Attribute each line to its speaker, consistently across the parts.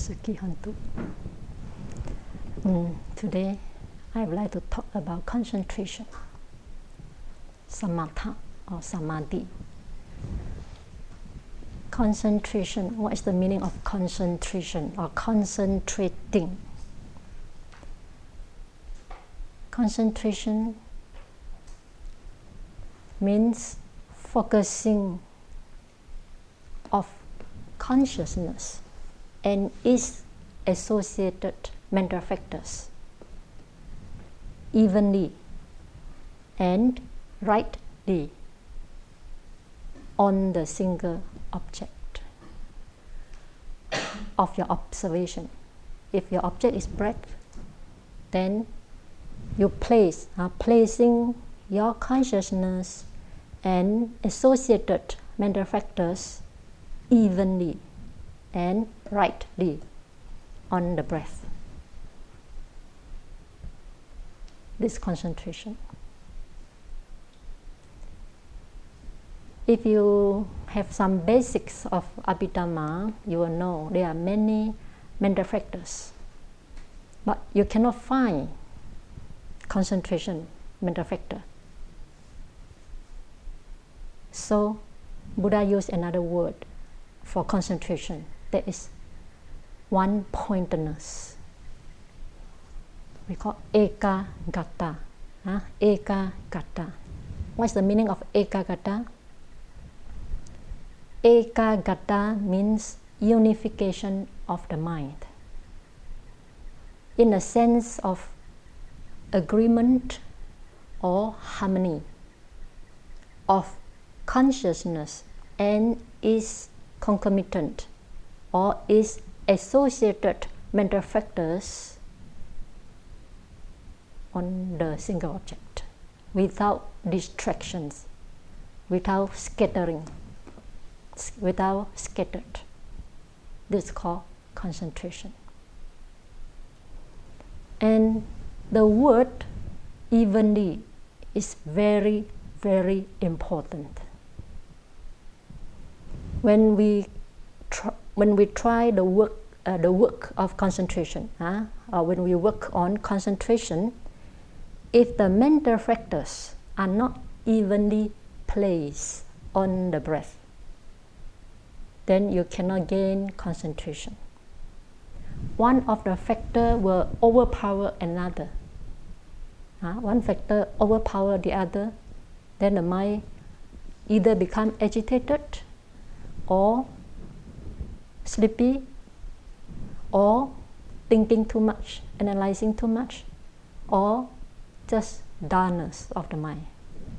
Speaker 1: Sukihantu. Today I would like to talk about concentration, samatha or samadhi. Concentration, what is the meaning of concentration or concentrating? Concentration means focusing of consciousness and its associated mental factors evenly and rightly on the single object of your observation. If your object is breath, then you placing your consciousness and associated mental factors evenly and rightly on the breath. This concentration. If you have some basics of Abhidhamma, you will know there are many mental factors, but you cannot find concentration mental factor. So Buddha used another word for concentration, that is one-pointedness. We call ekagata. Ekagata. What's the meaning of ekagata? Ekagata means unification of the mind, in a sense of agreement or harmony of consciousness and its concomitant or its associated mental factors on the single object, without distractions, without scattering, without scattered. This is called concentration. And the word evenly is very, very important. When we try the work of concentration, or when we work on concentration, if the mental factors are not evenly placed on the breath, then you cannot gain concentration. One of the factors will overpower another. One factor overpower the other, then the mind either become agitated or sleepy or thinking too much, analyzing too much, or just dullness of the mind.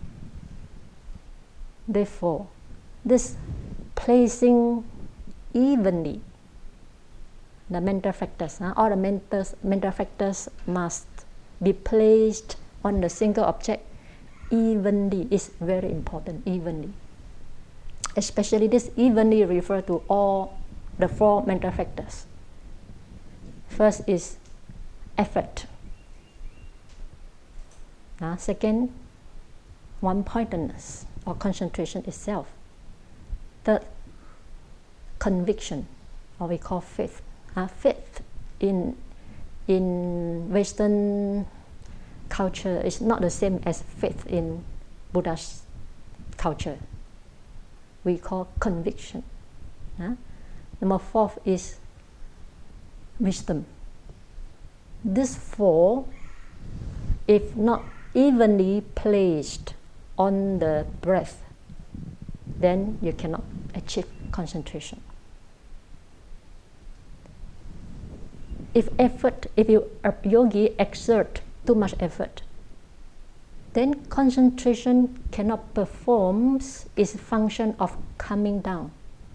Speaker 1: Therefore, this placing evenly the mental factors, all the mental factors must be placed on the single object evenly is very important, evenly. Especially this evenly refer to all the four mental factors. First is effort. Second, one-pointedness or concentration itself. Third, conviction, or we call faith. Faith in Western culture is not the same as faith in Buddha's culture. We call conviction. Number four is wisdom. These four, if not evenly placed on the breath, then you cannot achieve concentration. If a yogi exert too much effort, then concentration cannot perform its function of calming down.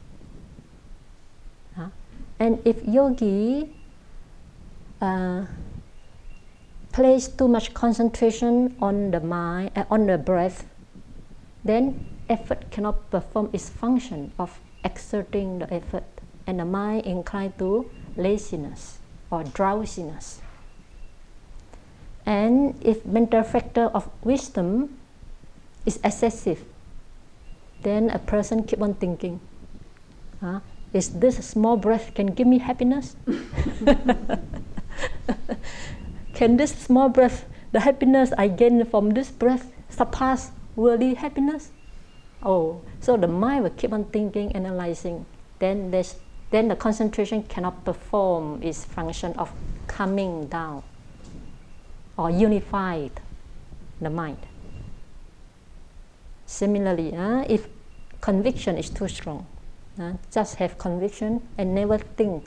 Speaker 1: And if yogi place too much concentration on the mind, on the breath, then effort cannot perform its function of exerting the effort, and the mind inclined to laziness or drowsiness. And if mental factor of wisdom is excessive, then a person keep on thinking, is this small breath can give me happiness? Can this small breath, the happiness I gain from this breath, surpass worldly happiness? Oh, so the mind will keep on thinking, analyzing. Then the concentration cannot perform its function of calming down or unified the mind. Similarly, if conviction is too strong, just have conviction and never think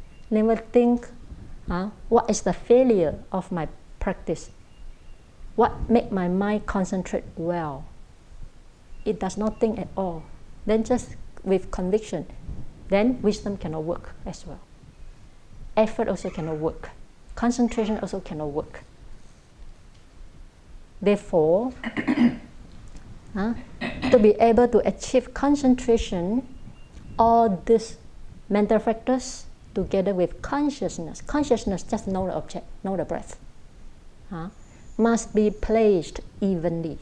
Speaker 1: what is the failure of my practice, what make my mind concentrate well. It does not think at all. Then just with conviction, then wisdom cannot work as well. Effort also cannot work. Concentration also cannot work. Therefore, to be able to achieve concentration, all these mental factors together with consciousness just know the object, know the breath, must be placed evenly.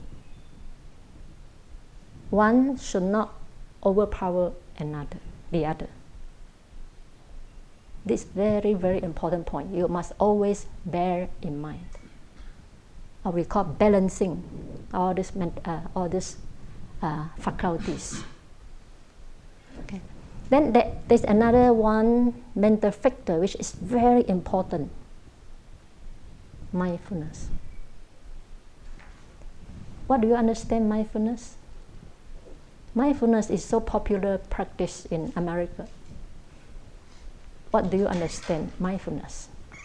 Speaker 1: One should not overpower the other. This very, very important point you must always bear in mind. Or we call balancing all these faculties. Okay. Then there's another one mental factor which is very important: mindfulness. What do you understand mindfulness? Mindfulness is so popular practice in America. What do you understand mindfulness?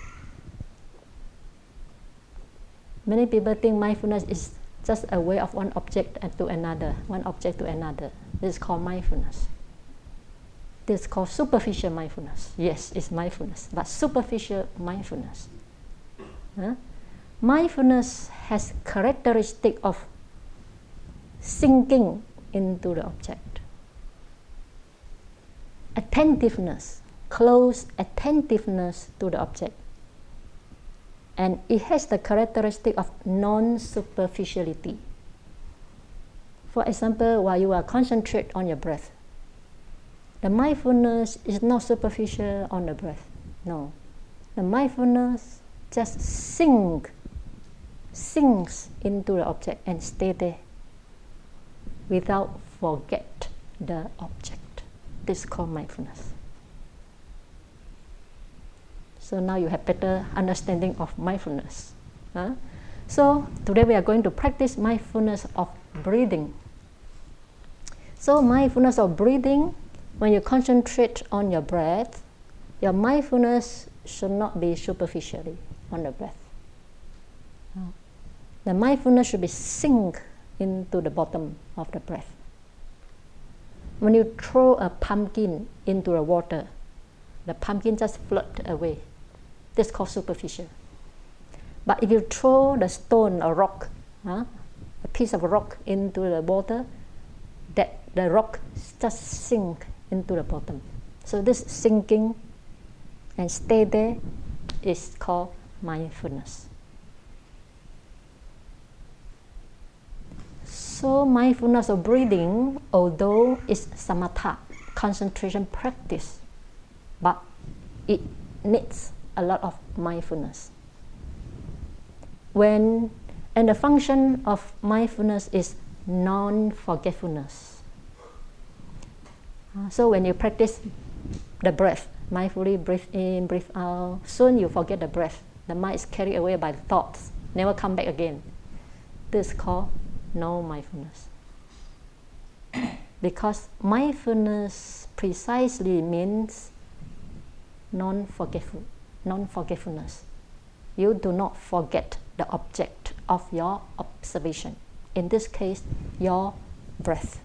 Speaker 1: Many people think mindfulness is just a way of one object to another. This is called mindfulness. This is called superficial mindfulness. Yes, it's mindfulness, but superficial mindfulness. Mindfulness has characteristic of sinking into the object. Attentiveness, close attentiveness to the object. And it has the characteristic of non-superficiality. For example, while you are concentrate on your breath, the mindfulness is not superficial on the breath. No. The mindfulness just sinks into the object and stay there without forget the object. This is called mindfulness. So now you have better understanding of mindfulness. So today we are going to practice mindfulness of breathing. So mindfulness of breathing, when you concentrate on your breath, your mindfulness should not be superficially on the breath. The mindfulness should be sink into the bottom of the breath. When you throw a pumpkin into the water, the pumpkin just float away. This is called superficial. But if you throw the stone or rock, a piece of rock into the water, that the rock just sink into the bottom. So this sinking and stay there is called mindfulness. So mindfulness of breathing, although it's samatha, concentration practice, but it needs a lot of mindfulness. And the function of mindfulness is non-forgetfulness. So when you practice the breath, mindfully breathe in, breathe out, soon you forget the breath. The mind is carried away by the thoughts, never come back again. This is called no mindfulness. Because mindfulness precisely means non-forgetfulness. You do not forget the object of your observation. In this case, your breath.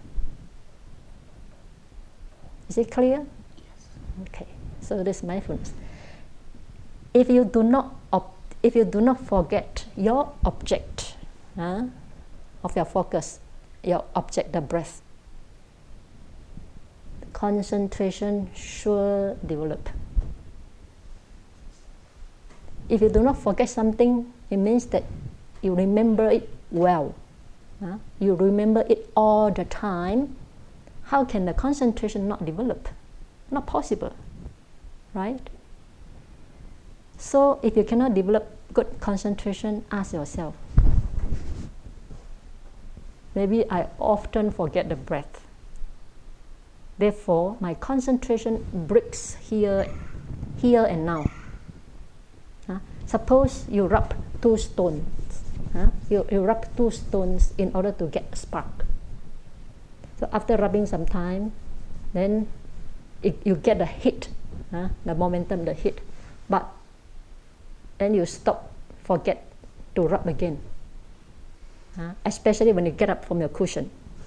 Speaker 1: Is it clear?
Speaker 2: Yes.
Speaker 1: Okay. So this is mindfulness. If you do not forget your object of your focus, your object, the breath, concentration should develop. If you do not forget something, it means that you remember it well. You remember it all the time. How can the concentration not develop? Not possible, right? So if you cannot develop good concentration, ask yourself, maybe I often forget the breath. Therefore, my concentration breaks here and now. Suppose you rub two stones. You rub two stones in order to get a spark. So after rubbing some time, then you get the hit, the momentum, the hit. But then you forget to rub again. Especially when you get up from your cushion.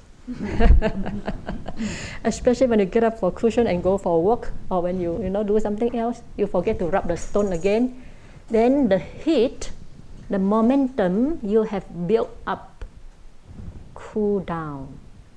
Speaker 1: Especially when you get up for cushion and go for a walk, or when you do something else, you forget to rub the stone again. Then the heat, the momentum you have built up, cool down.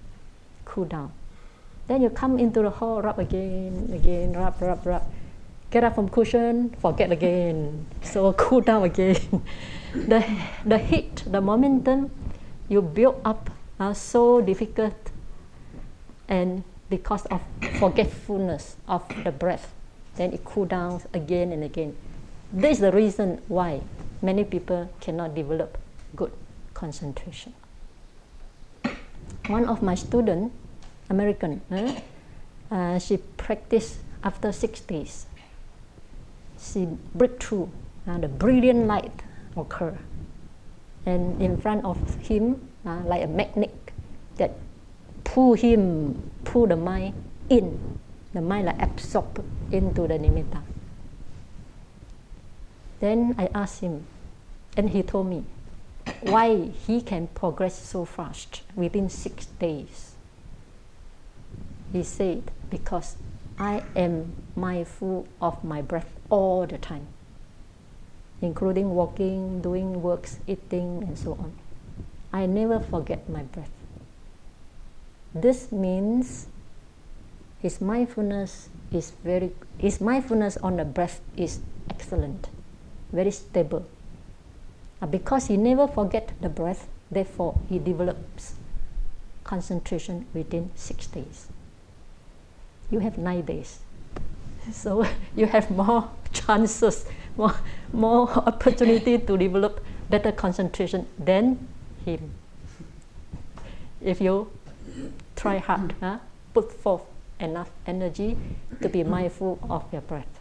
Speaker 1: Then you come into the hall, rub again, rub. Get up from cushion, forget again. So cool down again. The heat, the momentum you build up are so difficult, and because of forgetfulness of the breath, then it cool down again and again. This is the reason why many people cannot develop good concentration. One of my students, American, she practiced after 6 days. She break through, the brilliant light occur, and in front of him, like a magnet that pull the mind in. The mind like absorbed into the nimitta. Then I asked him, and he told me why he can progress so fast within 6 days. He said, because I am mindful of my breath all the time, including walking, doing works, eating, and so on. I never forget my breath. This means his mindfulness on the breath is excellent, very stable. Because he never forget the breath, therefore he develops concentration within 6 days. You have 9 days, so you have more chances, more opportunity to develop better concentration than him. If you try hard, put forth enough energy to be mindful of your breath.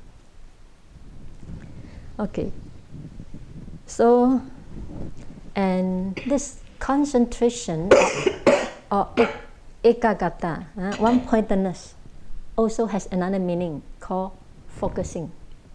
Speaker 1: Okay. So, and this concentration or ekagata, one-pointedness, also has another meaning called focusing.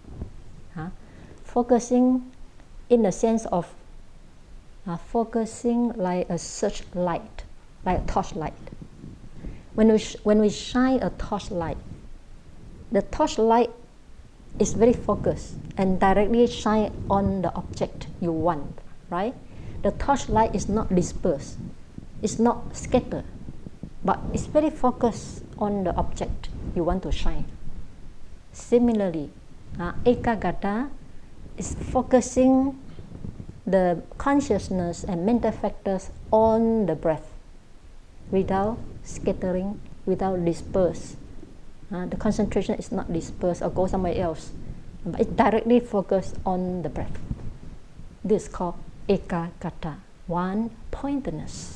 Speaker 1: Focusing in the sense of focusing like a searchlight, like a torchlight. When we shine a torchlight, the torchlight is very focused and directly shine on the object you want, right? The torchlight is not dispersed, it's not scattered, but it's very focused on the object you want to shine. Similarly, ekagata is focusing the consciousness and mental factors on the breath without scattering, without disperse. The concentration is not dispersed or go somewhere else, but it's directly focused on the breath. This is called ekagata, one-pointedness.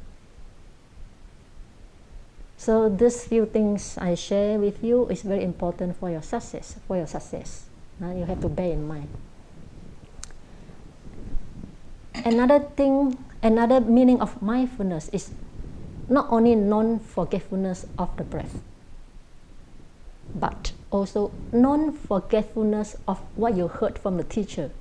Speaker 1: So these few things I share with you is very important for your success. You have to bear in mind. Another meaning of mindfulness is not only non-forgetfulness of the breath, but also non-forgetfulness of what you heard from the teacher.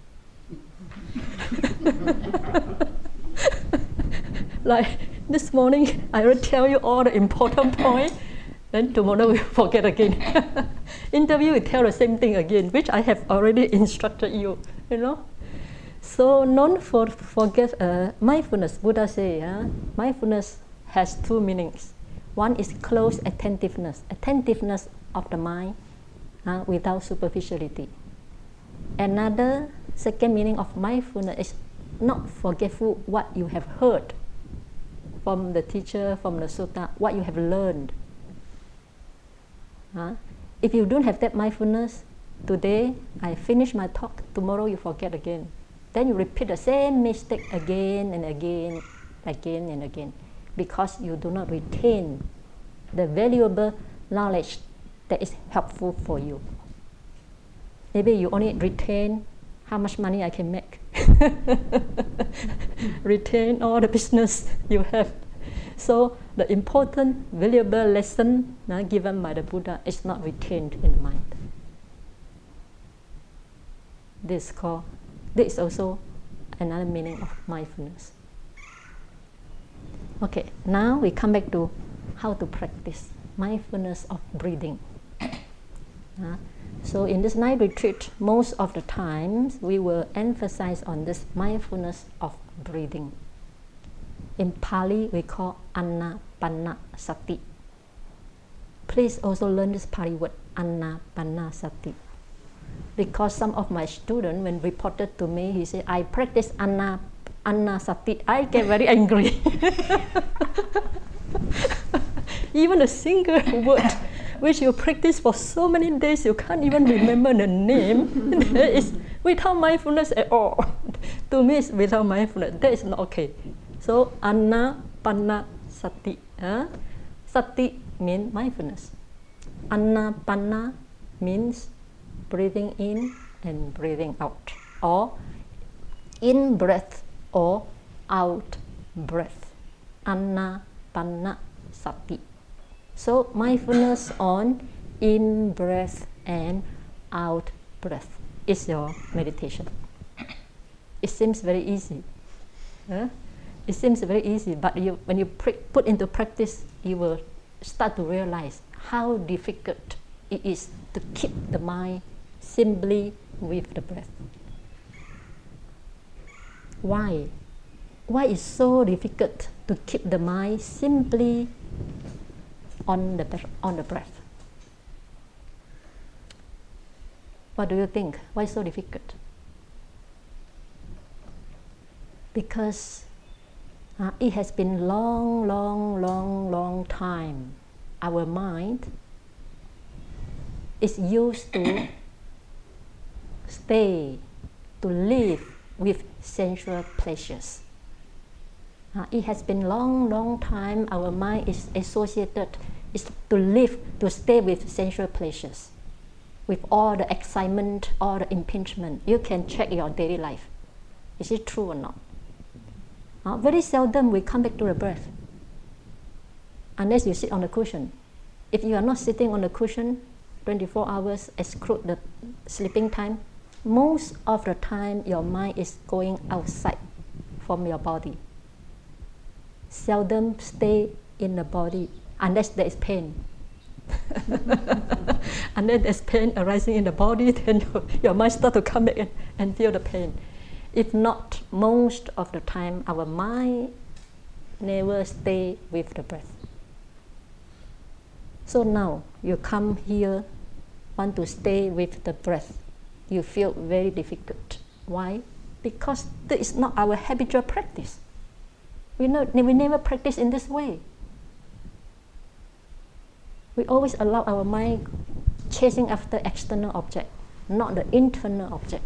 Speaker 1: Like this morning, I will tell you all the important points, then tomorrow we forget again. Interview will tell the same thing again, which I have already instructed you, So mindfulness, Buddha say, mindfulness has two meanings. One is close attentiveness of the mind without superficiality. Another second meaning of mindfulness is not forgetful what you have heard from the teacher, from the sutta, what you have learned. If you don't have that mindfulness, today I finish my talk, tomorrow you forget again. Then you repeat the same mistake again and again, again and again, because you do not retain the valuable knowledge that is helpful for you. Maybe you only retain how much money I can make. Retain all the business you have. So the important, valuable lesson given by the Buddha is not retained in the mind. This is also another meaning of mindfulness. Okay, now we come back to how to practice mindfulness of breathing. So in this night retreat, most of the times we will emphasize on this mindfulness of breathing. In Pali, we call Anapanasati. Please also learn this Pali word, Anapanasati. Because some of my students, when reported to me, he said, I practice Anasati. I get very angry. Even a single word which you practice for so many days, you can't even remember the name. That is without mindfulness at all. To me, it's without mindfulness. That is not okay. So, Anapanasati. Sati means mindfulness. Anapana means breathing in and breathing out, or in breath or out breath. Anapanasati. So mindfulness on in breath and out breath is your meditation. It seems very easy. It seems very easy, but when you put into practice, you will start to realize how difficult it is to keep the mind simply with the breath. Why? Why is so difficult to keep the mind simply on the breath? What do you think? Why so difficult? Because it has been long time. Our mind is used to stay, to live with sensual pleasures. It has been long time. Our mind is associated, is to live, to stay with sensual pleasures, with all the excitement, all the impingement. You can check your daily life. Is it true or not? Very seldom we come back to the breath, unless you sit on the cushion. If you are not sitting on the cushion 24 hours, exclude the sleeping time, most of the time your mind is going outside from your body. Seldom stay in the body unless there is pain. Unless there's pain arising in the body, then your mind starts to come back and feel the pain. If not, most of the time our mind never stay with the breath. So now you come here, want to stay with the breath. You feel very difficult. Why? Because this is not our habitual practice. We never practice in this way. We always allow our mind chasing after external object, not the internal object.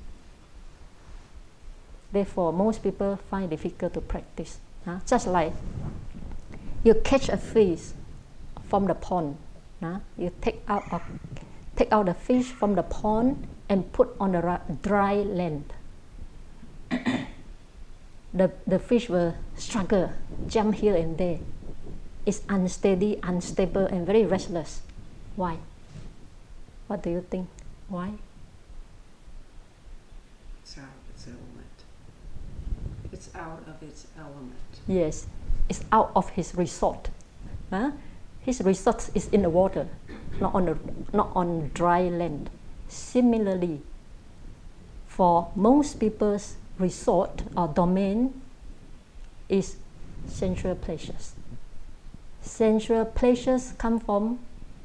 Speaker 1: Therefore, most people find it difficult to practice. Just like you catch a fish from the pond. You take out the fish from the pond and put on the dry land. The fish will struggle, jump here and there. It's unsteady, unstable, and very restless. Why? What do you think? Why?
Speaker 2: It's out of its element. It's out of its element.
Speaker 1: Yes, it's out of his resort. His resort is in the water, not on dry land. Similarly, for most people's resort or domain is sensual pleasures. Sensual pleasures come from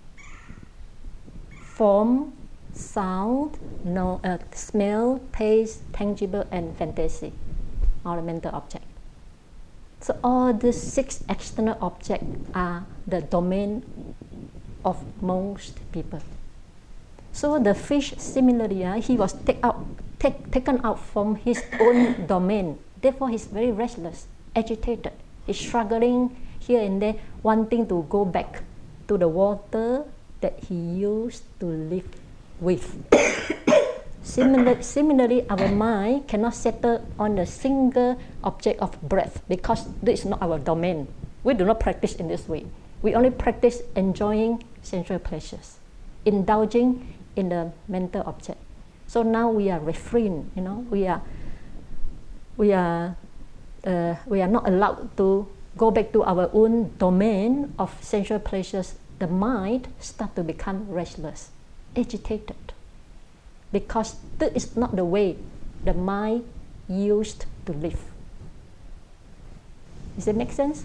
Speaker 1: form, sound, smell, taste, tangible, and fantasy, ornamental object. So all these 6 external objects are the domain of most people. So the fish, similarly, he was taken out from his own domain. Therefore, he's very restless, agitated. He's struggling here and there, wanting to go back to the water that he used to live with. Similarly, our mind cannot settle on a single object of breath because this is not our domain. We do not practice in this way. We only practice enjoying sensual pleasures, indulging in the mental object. So now we are refrained. We are not allowed to go back to our own domain of sensual pleasures. The mind starts to become restless, agitated, because this is not the way the mind used to live. Does it make sense?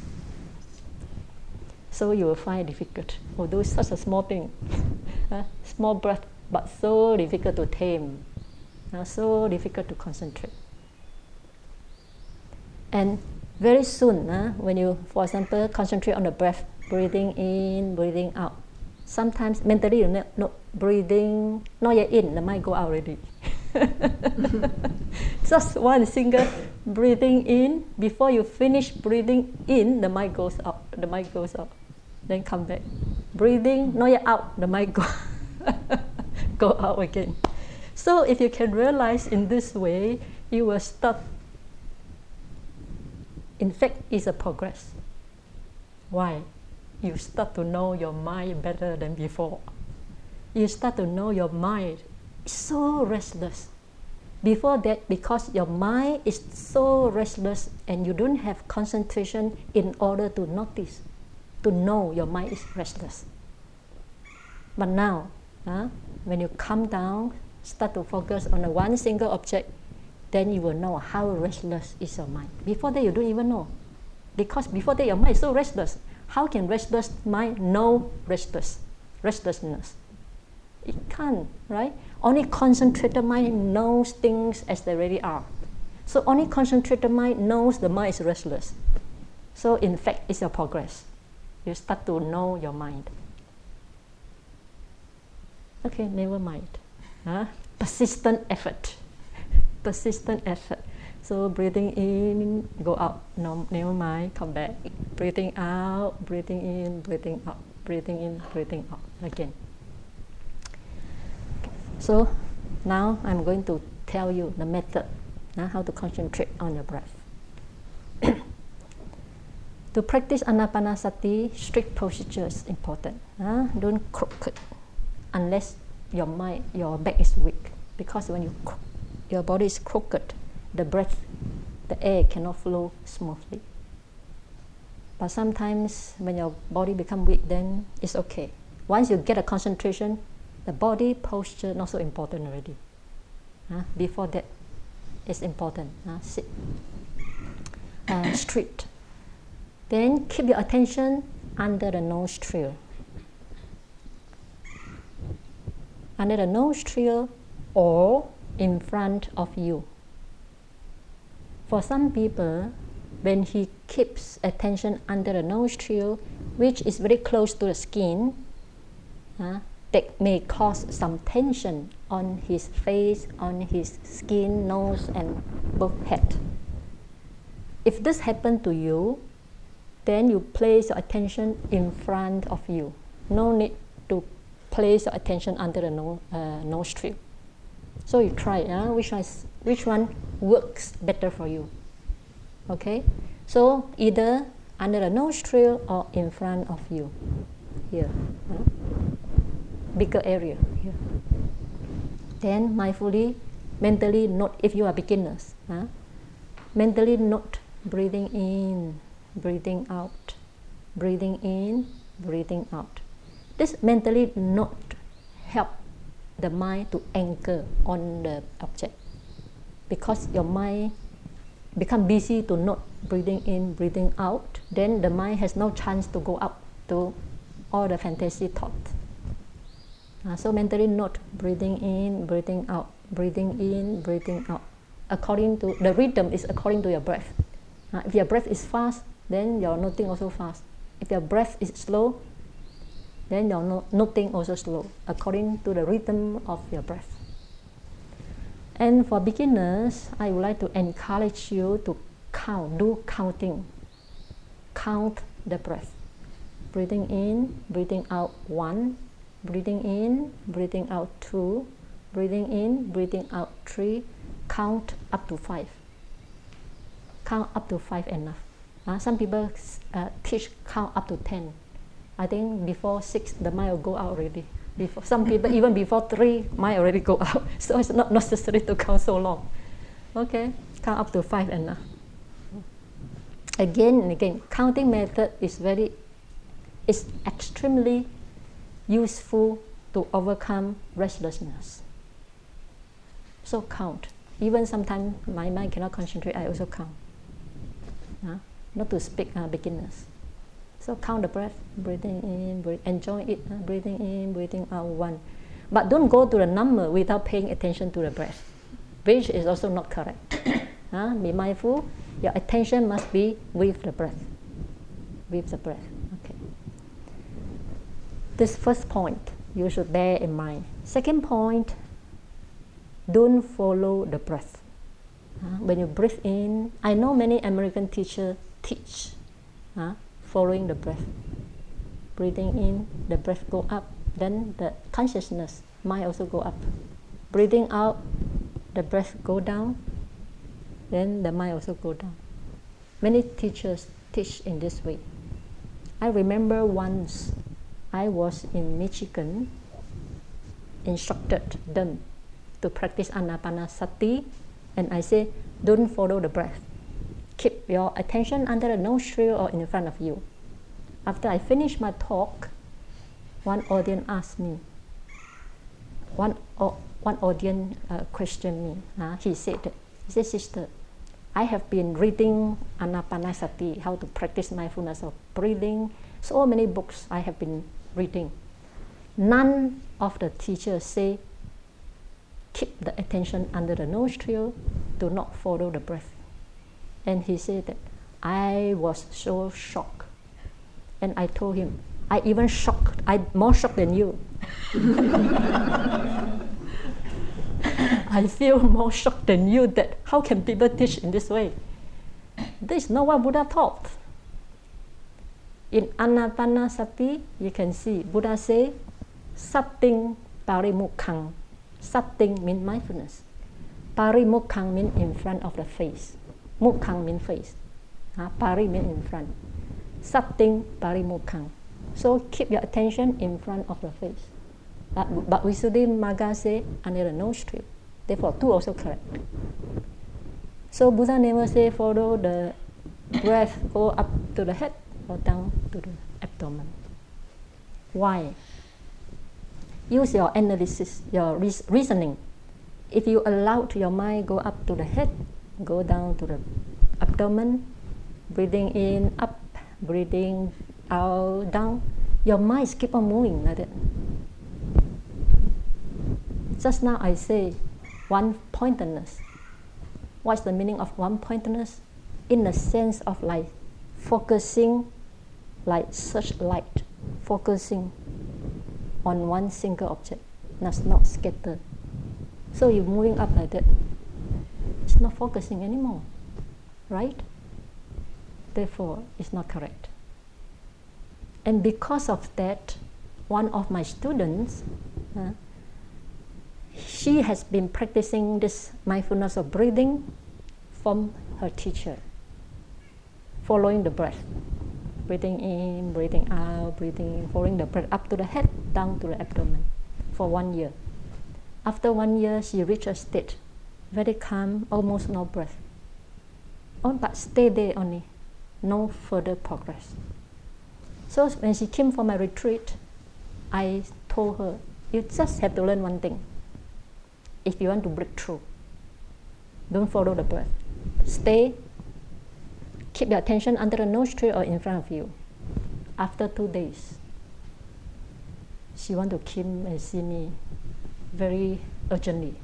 Speaker 1: So you will find it difficult, although it's such a small thing, small breath, but so difficult to tame, so difficult to concentrate. And very soon, when you, for example, concentrate on the breath, breathing in, breathing out, sometimes mentally you're not breathing, not yet in, the mind go out already. Just one single breathing in, before you finish breathing in, the mind goes out, then come back. Breathing, not yet out, the mind go out again. So if you can realize in this way, you will start. In fact, it's a progress. Why? You start to know your mind better than before. You start to know your mind is so restless. Before that, because your mind is so restless and you don't have concentration in order to notice, to know your mind is restless. But now, when you calm down, start to focus on one single object, then you will know how restless is your mind. Before that, you don't even know. Because before that, your mind is so restless. How can restless mind know restlessness? It can't, right? Only concentrated mind knows things as they really are. So only concentrated mind knows the mind is restless. So in fact, it's a progress. You start to know your mind. Okay, never mind. Persistent effort. So breathing in, go out. No, never mind, come back. Breathing out, breathing in, breathing out. Breathing in, breathing out. Again. So now I'm going to tell you the method, how to concentrate on your breath. To practice Anapanasati, strict posture is important. Don't crook unless your back is weak. Because when your body is crooked, the air cannot flow smoothly. But sometimes when your body becomes weak, then it's okay. Once you get a concentration, the body posture not so important already. Before that, it's important. Sit straight. Then keep your attention under the nostril. Under the nostril or in front of you. For some people, when he keeps attention under the nostril, which is very close to the skin, that may cause some tension on his face, on his skin, nose, and both head. If this happens to you, then you place your attention in front of you. No need to place your attention under the nostril. So you try which one works better for you. Okay? So either under the nostril or in front of you. Here. Bigger area here. Then mindfully, mentally note, if you are beginners, mentally note breathing in, breathing out, breathing in, breathing out. This mentally note help the mind to anchor on the object, because your mind become busy to note breathing in, breathing out, then the mind has no chance to go up to all the fantasy thoughts. So mentally note breathing in, breathing out, breathing in, breathing out. According to the rhythm is according to your breath. If your breath is fast, then your noting also fast. If your breath is slow, Then your noting also slow, according to the rhythm of your breath. And for beginners, I would like to encourage you to count, do counting. Count the breath. Breathing in, breathing out 1, breathing in, breathing out 2, breathing in, breathing out 3, count up to 5. Count up to 5 enough. Some people teach count up to 10. I think before 6, the mind will go out already. Before, some people, even before 3, mind already go out. So it's not necessary to count so long. Okay, count up to 5 enough. Again and again, counting method is extremely useful to overcome restlessness. So count. Even sometimes my mind cannot concentrate, I also count. Not to speak beginners. So count the breath, breathing in, enjoy it, breathing in, breathing out 1. But don't go to the number without paying attention to the breath, which is also not correct. Be mindful, your attention must be with the breath. With the breath, okay. This first point, you should bear in mind. Second point, don't follow the breath. When you breathe in, I know many American teachers teach following the breath. Breathing in, the breath go up, then the consciousness, mind also go up. Breathing out, the breath go down, then the mind also go down. Many teachers teach in this way. I remember once I was in Michigan, instructed them to practice Anapanasati, and I say, don't follow the breath. Keep your attention under the nostril or in front of you. After I finished my talk, one audience asked me, one audience questioned me. He said, sister, I have been reading Anapanasati, how to practice mindfulness of breathing. So many books I have been reading. None of the teachers say, keep the attention under the nostril, do not follow the breath. And he said that I was so shocked. And I told him, I'm more shocked than you. I feel more shocked than you that how can people teach in this way? This is not what Buddha taught. In Anapanasati, you can see Buddha say, Satting Parimukhang. Satting means mindfulness. Parimukhang means in front of the face. Mukhang means face. Pari means in front. Satting Parimukhang. So keep your attention in front of the face. But Visuddhimagga say under the nostril. Therefore, 2 also correct. So Buddha never say follow the breath, go up to the head or down to the abdomen. Why? Use your analysis, your reasoning. If you allow your mind go up to the head, go down to the abdomen, breathing in, up, breathing out, down, your mind keep on moving like that. Just now I say one-pointedness. What's the meaning of one-pointedness? In the sense of like focusing like searchlight, focusing on one single object, that's not scattered. So you're moving up like that. It's not focusing anymore, right? Therefore, it's not correct. And because of that, one of my students, she has been practicing this mindfulness of breathing from her teacher, following the breath. Breathing in, breathing out, breathing in, following the breath up to the head, down to the abdomen for 1 year. After 1 year, she reached a state, very calm, almost no breath. But stay there only, no further progress. So when she came for my retreat, I told her, you just have to learn one thing. If you want to break through, don't follow the breath. Stay, keep your attention under the nostril or in front of you. After 2 days, she wanted to come and see me very urgently.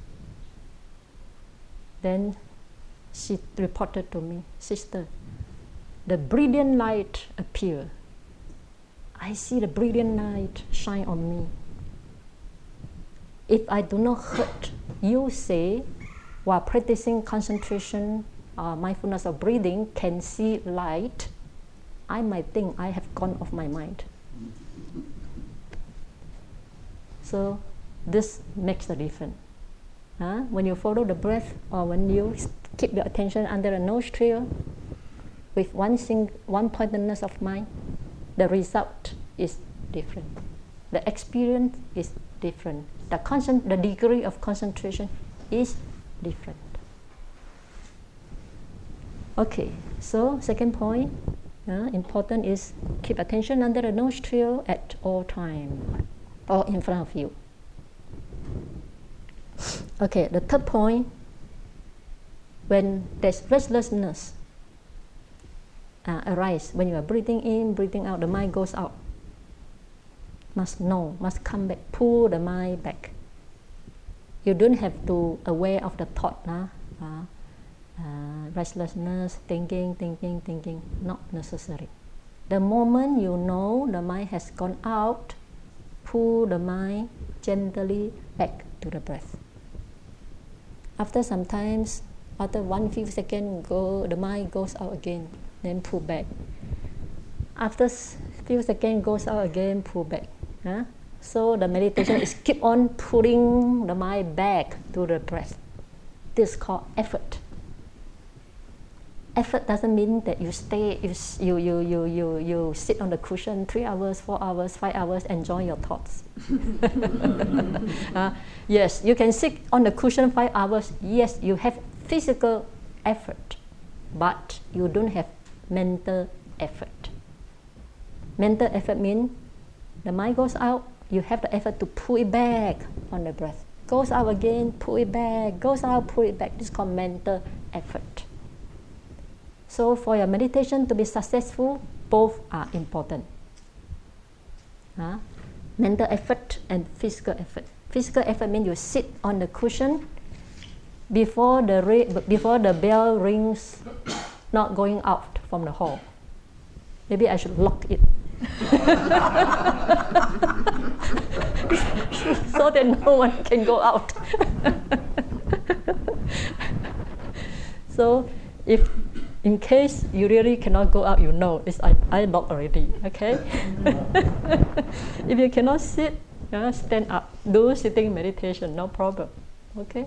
Speaker 1: Then she reported to me, sister, the brilliant light appeared. I see the brilliant light shine on me. If I do not hurt you, say, while practicing concentration, mindfulness of breathing, can see light, I might think I have gone off my mind. So this makes the difference. When you follow the breath, or when you keep your attention under the nostril with one pointedness of mind, the result is different. The experience is different. The degree of concentration is different. Okay, so second point, important is keep attention under the nostril at all time, or in front of you. Okay, the third point, when there's restlessness arise, when you are breathing in, breathing out, the mind goes out. Must know, must come back, pull the mind back. You don't have to aware of the thought, restlessness, thinking, not necessary. The moment you know the mind has gone out, pull the mind gently back to the breath. After some times, after 1 few seconds, the mind goes out again, then pull back. After few seconds goes out again, pull back. So the meditation is keep on pulling the mind back to the breath. This is called effort. Effort doesn't mean that you stay, you sit on the cushion 3 hours, 4 hours, 5 hours, enjoy your thoughts. Yes, you can sit on the cushion 5 hours. Yes, you have physical effort, but you don't have mental effort. Mental effort means the mind goes out, you have the effort to pull it back on the breath. Goes out again, pull it back, goes out, pull it back. This is called mental effort. So for your meditation to be successful, both are important. Mental effort and physical effort. Physical effort means you sit on the cushion before the bell rings, not going out from the hall. Maybe I should lock it. So that no one can go out. So if in case you really cannot go out, I locked already, okay? If you cannot sit, stand up, do sitting meditation, no problem, okay?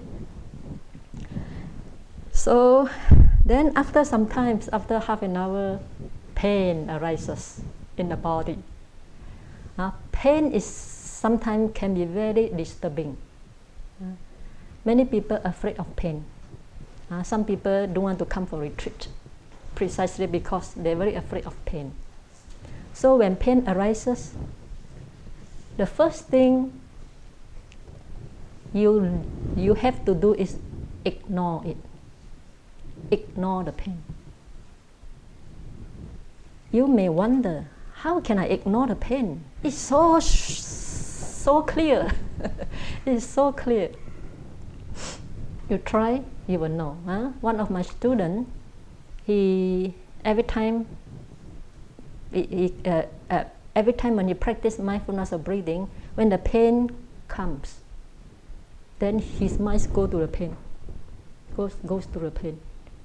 Speaker 1: So then after half an hour, pain arises in the body. Pain sometimes can be very disturbing. Many people are afraid of pain. Some people don't want to come for retreat precisely because they're very afraid of pain. So when pain arises, the first thing you have to do is ignore it. Ignore the pain. You may wonder, how can I ignore the pain? It's so clear. It's so clear. You try, you will know. One of my students, every time when he practices mindfulness of breathing, when the pain comes, then his mind goes to the pain. Goes to the pain.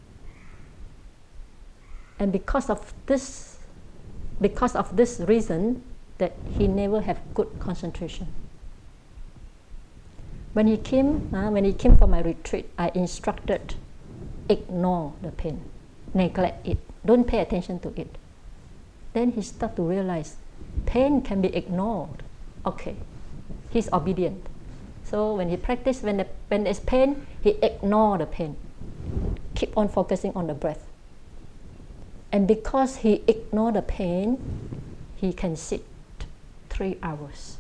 Speaker 1: And because of this reason, that he never have good concentration. When he came for my retreat, I instructed, ignore the pain, neglect it, don't pay attention to it. Then he started to realize, pain can be ignored. Okay, he's obedient. So when he practiced, when there's pain, he ignore the pain, keep on focusing on the breath. And because he ignored the pain, he can sit 3 hours.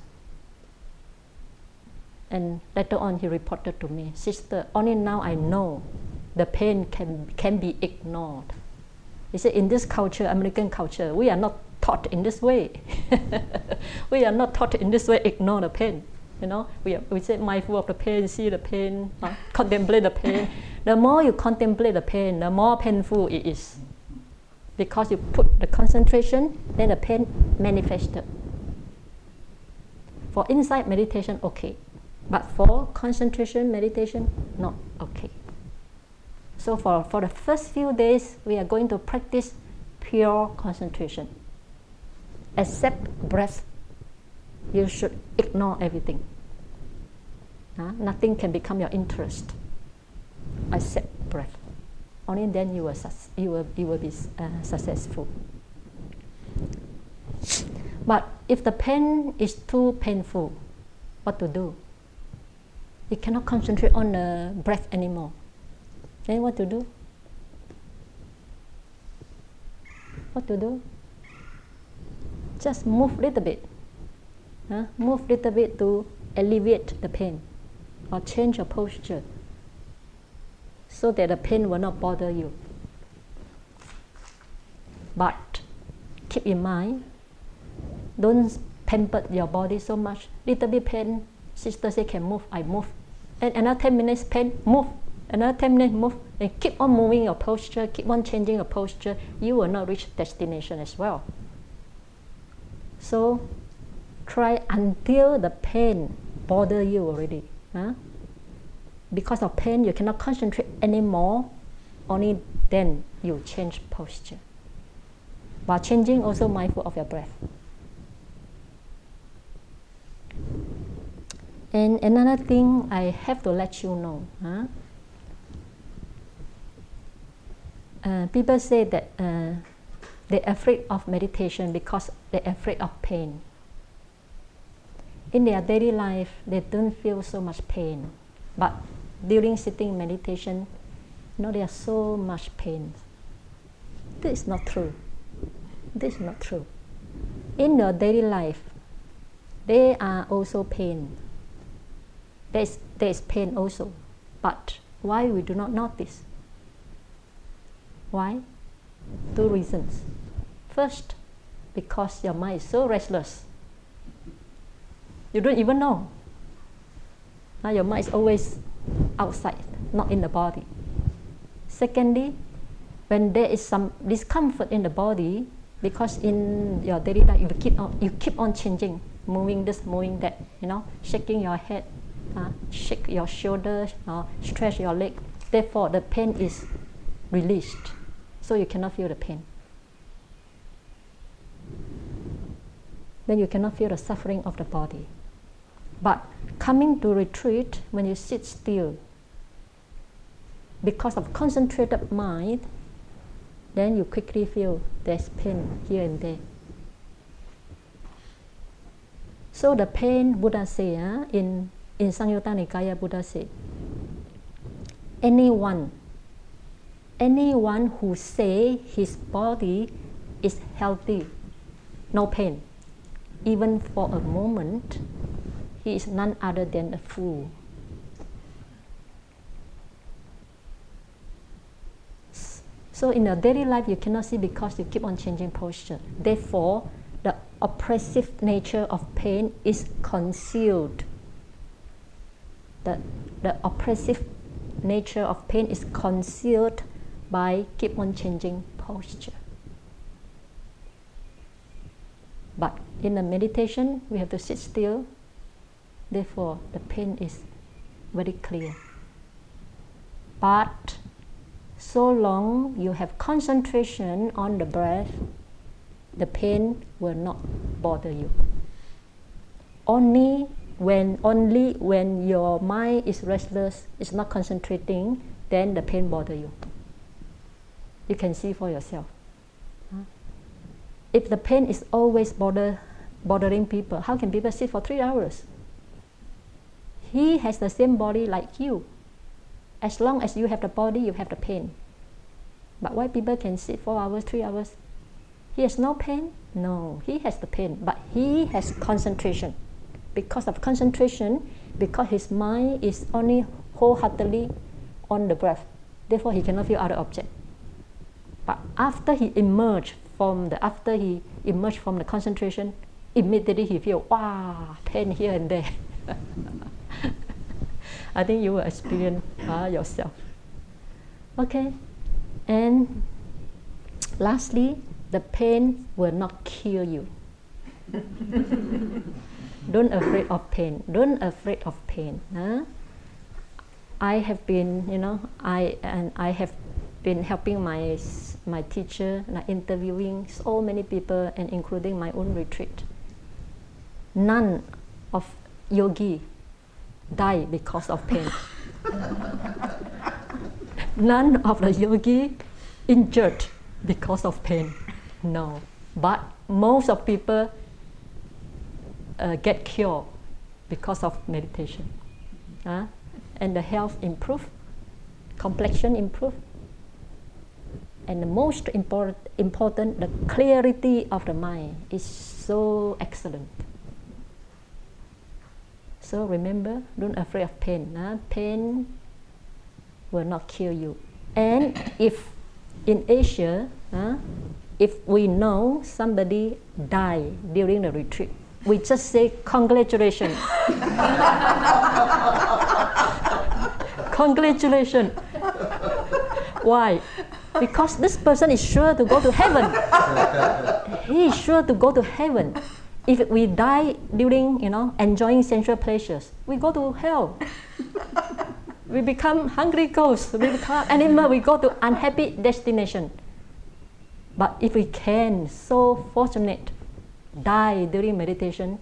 Speaker 1: And later on he reported to me, sister, only now I know the pain can be ignored. He said, in this culture, American culture, we are not taught in this way. We are not taught in this way, ignore the pain. We say mindful of the pain, see the pain, contemplate the pain. The more you contemplate the pain, the more painful it is. Because you put the concentration, then the pain manifested. For insight meditation, okay. But for concentration meditation, not okay. So for the first few days, we are going to practice pure concentration. Except breath, you should ignore everything. Nothing can become your interest except breath. Only then you will be successful. But if the pain is too painful, what to do? You cannot concentrate on the breath anymore. Then what to do? What to do? Just move a little bit. Move a little bit to alleviate the pain, or change your posture so that the pain will not bother you. But keep in mind, don't pamper your body so much. Little bit pain, sister say can move, I move. And another 10 minutes pain, move. Another 10 minutes, move. And keep on moving your posture, keep on changing your posture. You will not reach destination as well. So try until the pain bother you already. Because of pain, you cannot concentrate anymore. Only then you change posture. While changing, also mindful of your breath. And another thing I have to let you know. People say that they're afraid of meditation because they're afraid of pain. In their daily life, they don't feel so much pain. But during sitting meditation, there's so much pain. This is not true. This is not true. In your daily life, there are also pain. There is pain also. But why we do not notice? Why? Two reasons. First, because your mind is so restless. You don't even know. Now your mind is always outside, not in the body. Secondly, when there is some discomfort in the body, because in your daily life you keep on changing, moving this, moving that, shaking your head, shake your shoulders, stretch your leg. Therefore, the pain is released, so you cannot feel the pain. Then you cannot feel the suffering of the body. But coming to retreat, when you sit still, because of concentrated mind, then you quickly feel there's pain here and there. So the pain, Buddha say, in Samyutta Nikaya, Buddha say, anyone who say his body is healthy, no pain, even for a moment, he is none other than a fool. So in your daily life, you cannot see because you keep on changing posture. Therefore, the oppressive nature of pain is concealed. The oppressive nature of pain is concealed by keep on changing posture. But in the meditation, we have to sit still. Therefore, the pain is very clear. But so long you have concentration on the breath, the pain will not bother you. Only when your mind is restless, is not concentrating, then the pain bother you. You can see for yourself. If the pain is always bothering people, how can people sit for 3 hours? He has the same body like you. As long as you have the body, you have the pain. But why people can sit 4 hours, 3 hours? He has no pain? No, he has the pain, but he has concentration. Because of concentration, because his mind is only wholeheartedly on the breath, therefore he cannot feel other object. But after he emerged from the concentration, immediately he feels pain here and there. I think you will experience yourself. Okay, and lastly, the pain will not kill you. Don't afraid of pain. Don't afraid of pain. Huh? I have been, I have been helping my teacher, like interviewing so many people, and including my own retreat. None of yogi die because of pain. None of the yogi injured because of pain. No, but most of people get cured because of meditation, and the health improve, complexion improve, and the most important, the clarity of the mind is so excellent. So remember, don't afraid of pain. Pain will not kill you. And if in Asia, if we know somebody died during the retreat, we just say congratulations. Congratulations. Why? Because this person is sure to go to heaven. He is sure to go to heaven. If we die during, enjoying sensual pleasures, we go to hell. We become hungry ghosts, we become animal, we go to unhappy destination. But if we can, so fortunate, die during meditation,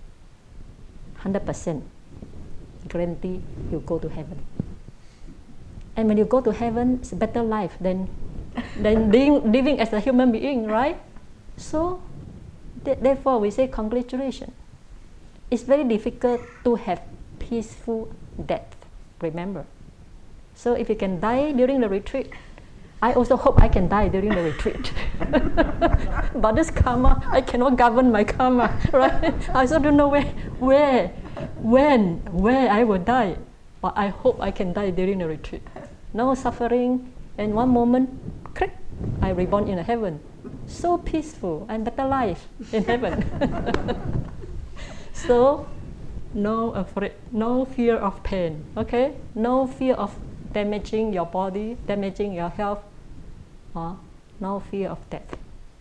Speaker 1: 100% guarantee you go to heaven. And when you go to heaven, it's a better life than living as a human being, right? So, therefore we say congratulations. It's very difficult to have peaceful death, remember. So if you can die during the retreat, I also hope I can die during the retreat. But this karma, I cannot govern my karma, right? I also don't know where I will die. But I hope I can die during the retreat. No suffering, and one moment, click, I reborn in heaven. So peaceful and better life in heaven. So, no fear of pain, okay? No fear of damaging your body, damaging your health, no fear of death.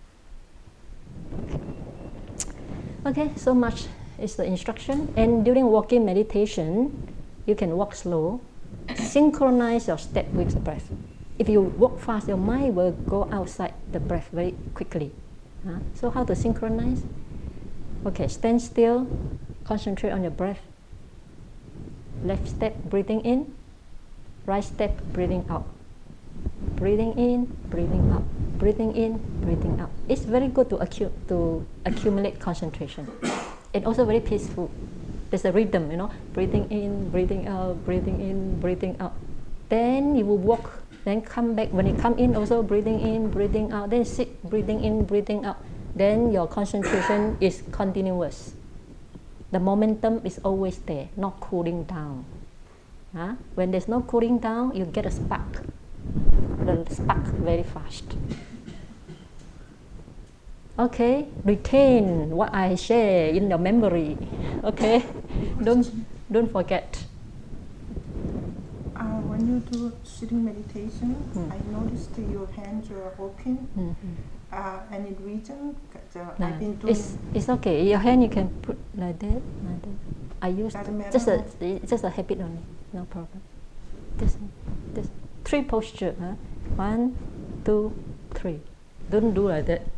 Speaker 1: Okay, so much is the instruction. And during walking meditation, you can walk slow, synchronize your step with the breath. If you walk fast, your mind will go outside the breath very quickly. So how to synchronize? Okay, stand still, concentrate on your breath. Left step, breathing in. Right step, breathing out. Breathing in, breathing out. Breathing in, breathing out. It's very good to accumulate concentration. It's also very peaceful. There's a rhythm, breathing in, breathing out, breathing in, breathing out. Then you will walk, then come back. When you come in, also breathing in, breathing out. Then sit, breathing in, breathing out. Then your concentration is continuous. The momentum is always there, not cooling down. When there's no cooling down, you get a spark. The spark very fast. Okay, retain what I share in your memory. Okay, don't forget.
Speaker 3: When you do sitting meditation, I noticed that your hands are open, and in region, I've been doing.
Speaker 1: It's okay. Your hand you can put like that. I use just a habit only. No problem. This 3 posture. 1, 2, 3. Don't do like that.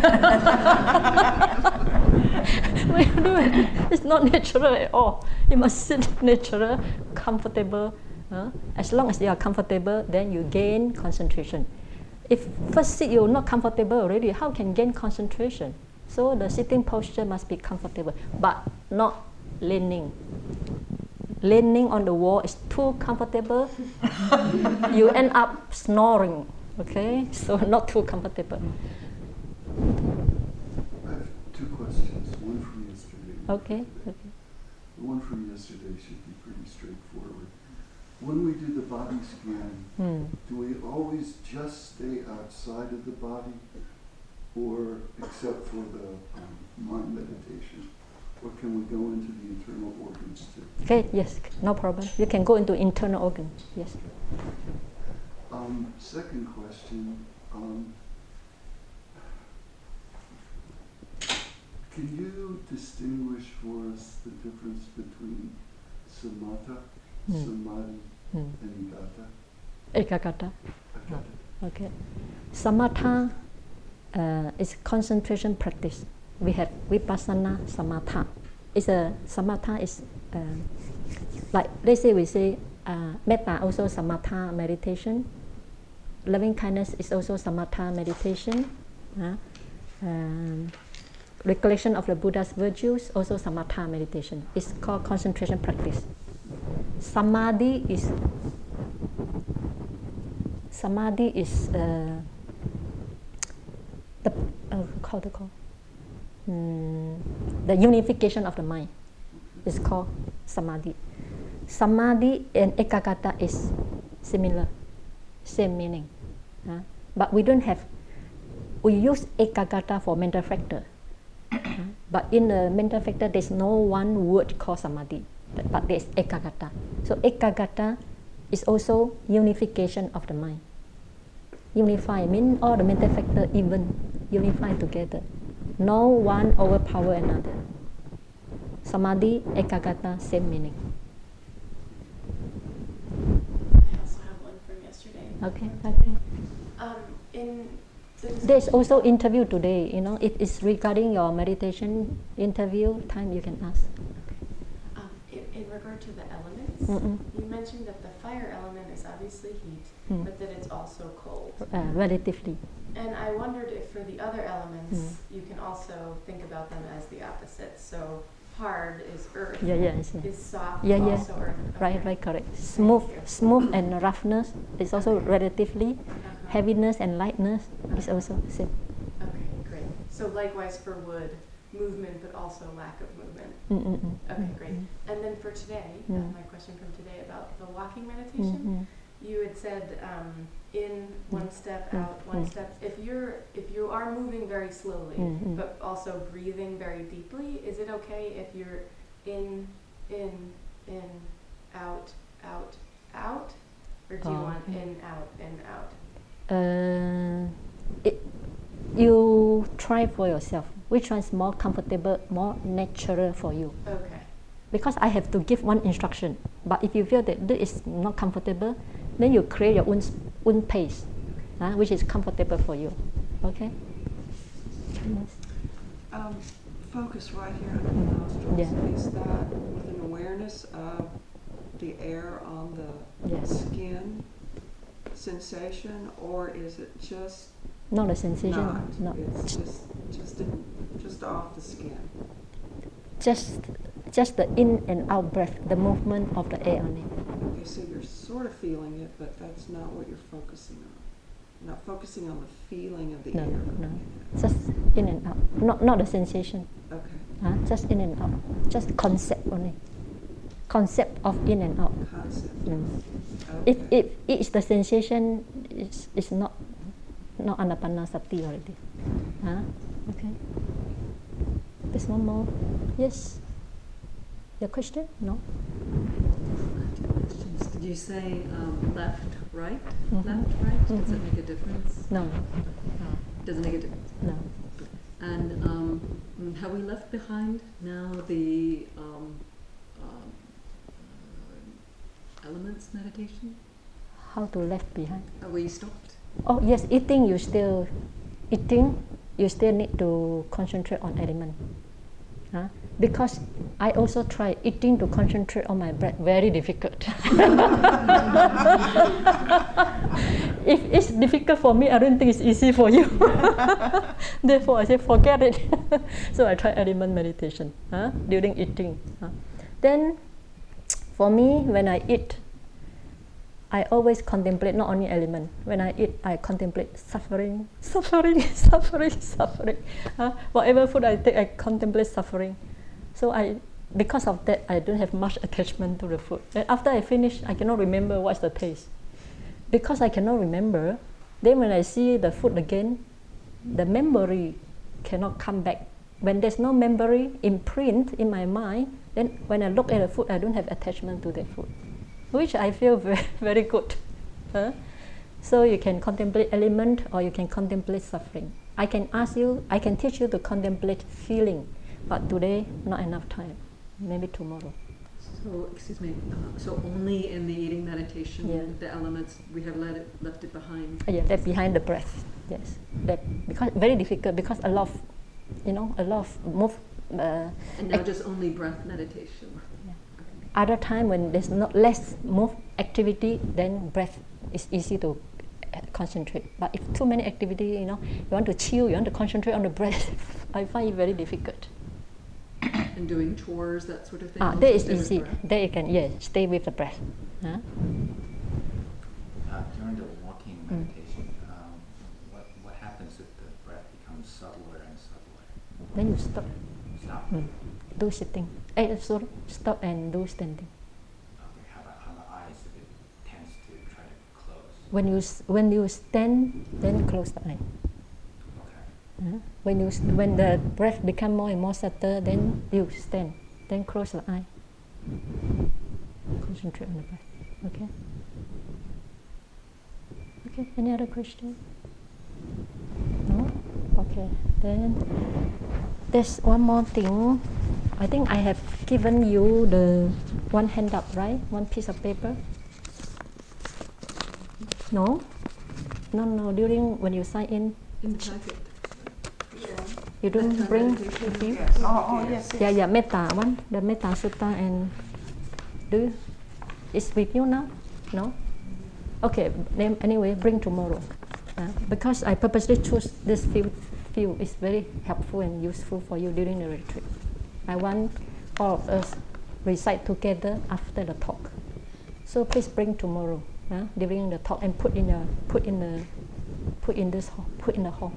Speaker 1: When you do it, it's not natural at all. You must sit natural, comfortable. As long as you are comfortable, then you gain concentration. If first sit you're not comfortable already, how can gain concentration? So the sitting posture must be comfortable, but not leaning. Leaning on the wall is too comfortable. You end up snoring. Okay, so not too comfortable.
Speaker 4: I have 2 questions. One from yesterday.
Speaker 1: Okay.
Speaker 4: The one from yesterday should be pretty straightforward. When we do the body scan, do we always just stay outside of the body, or except for the mind meditation, or can we go into the internal organs too?
Speaker 1: Okay, yes, no problem. You can go into internal organs. Yes.
Speaker 4: Second question, Can you distinguish for us the difference between samatha, samadhi, and gata?
Speaker 1: Ekagata.
Speaker 4: Agata.
Speaker 1: Okay. Samatha is concentration practice. We have vipassana samatha. Samatha is like, let's say we say metta also samatha meditation. Loving kindness is also samatha meditation. Recollection of the Buddha's virtues, also samatha meditation. It's called concentration practice. Samadhi is the unification of the mind. It's called samadhi. Samadhi and ekagata is similar, same meaning. But we use ekagata for mental factor. But in the mental factor, there's no one word called samadhi, but there's ekagata. So ekagata is also unification of the mind. Unify means all the mental factor even unify together. No one overpower another. Samadhi, ekagata, same meaning.
Speaker 5: I also have one from yesterday.
Speaker 1: Okay. There's also interview today. It is regarding your meditation interview time. You can ask.
Speaker 5: In regard to the elements, you mentioned that the fire element is obviously heat, but that it's also cold.
Speaker 1: Relatively.
Speaker 5: And I wondered if for the other elements, you can also think about them as the opposite. So hard is earth. Is soft also earth. Okay.
Speaker 1: Right, correct. Smooth and roughness is also relatively. Heaviness and lightness is also same.
Speaker 5: Okay, great. So likewise for wood, movement, but also lack of movement. Okay, great. And then for today, my question from today about the walking meditation, you had said in one step, out one step. If you are moving very slowly, but also breathing very deeply, is it okay if you're in, out, or do you want in, out?
Speaker 1: You try for yourself. Which one is more comfortable, more natural for you?
Speaker 5: Okay.
Speaker 1: Because I have to give one instruction. But if you feel that this is not comfortable, then you create your own pace, which is comfortable for you. Okay?
Speaker 2: Yes. Focus right here on the nostrils.
Speaker 1: Yeah.
Speaker 2: Is that with an awareness of the air on the skin sensation, or is it just
Speaker 1: not a sensation?
Speaker 2: not?
Speaker 1: No.
Speaker 2: It's just off the skin.
Speaker 1: Just the in and out breath, the movement of the air on it.
Speaker 2: Okay, so you're sort of feeling it, but that's not what you're focusing on. Not focusing on the feeling of the air.
Speaker 1: No. Just in and out. Not the sensation.
Speaker 2: Okay.
Speaker 1: Just in and out. Just concept only. Concept of in and out.
Speaker 2: Concept.
Speaker 1: If
Speaker 2: Okay.
Speaker 1: it's the sensation, it's not anapanasati already. Okay. There's one more. Yes. Your question? No.
Speaker 6: Questions. Did you say left, right? Left, right? Does that make a difference?
Speaker 1: No.
Speaker 6: Doesn't make a difference.
Speaker 1: No.
Speaker 6: And have we left behind now the elements meditation?
Speaker 1: How to left behind?
Speaker 6: Are we stopped?
Speaker 1: Oh yes, eating you still need to concentrate on element. Because I also try eating to concentrate on my breath. Very difficult. If it's difficult for me, I don't think it's easy for you. Therefore, I say forget it. So I try element meditation during eating. Then, for me, when I eat, I always contemplate not only element. When I eat, I contemplate suffering. Whatever food I take, I contemplate suffering. So because of that, I don't have much attachment to the food. And after I finish, I cannot remember what's the taste. Because I cannot remember, then when I see the food again, the memory cannot come back. When there's no memory imprint in my mind, then when I look at the food, I don't have attachment to the food, which I feel very, very good. So you can contemplate element or you can contemplate suffering. I can teach you to contemplate feeling. but today not enough time. Maybe tomorrow.
Speaker 6: So, excuse me, so only in the eating meditation,
Speaker 1: Yeah.
Speaker 6: the elements, we have left it behind.
Speaker 1: Yeah, left behind the breath. Yes, that because very difficult because a lot of, a lot of move.
Speaker 6: And now just only breath meditation.
Speaker 1: Other time when there's not less move activity, then breath is easy to concentrate. But if too many activity, you want to chill, you want to concentrate on the breath, I find it very difficult.
Speaker 6: And doing chores, that sort of thing.
Speaker 1: That is easy. There you can stay with the breath. Huh?
Speaker 7: During the walking meditation, what happens if the breath becomes subtler and subtler?
Speaker 1: Then you stop.
Speaker 7: Stop.
Speaker 1: Do sitting. Sorry, stop and do standing.
Speaker 7: Okay, how about on the eyes if it tends to try to close?
Speaker 1: When you stand, then close the eye.
Speaker 7: Okay.
Speaker 1: When the breath become more and more subtle, then you stand, then close the eye. Concentrate on the breath. Okay. Okay. Any other question? No. Okay. Then there's one more thing. I think I have given you the one hand up, right? One piece of paper. No. During when you sign in.
Speaker 6: In the packet.
Speaker 1: You don't bring with you?
Speaker 2: Yes.
Speaker 3: Yes.
Speaker 1: Yeah, Metta one, the Metta Sutta, and it's with you now? No? Okay, then anyway, bring tomorrow. Because I purposely choose this few, it's very helpful and useful for you during the retreat. I want all of us recite together after the talk. So please bring tomorrow during the talk and put in the hall.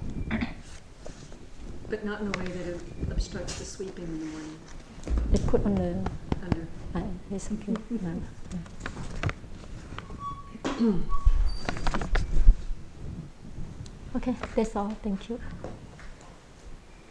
Speaker 6: But not in a way that it obstructs the sweeping in the morning.
Speaker 1: They put on the
Speaker 6: Under.
Speaker 1: It's okay. Okay, that's all. Thank you.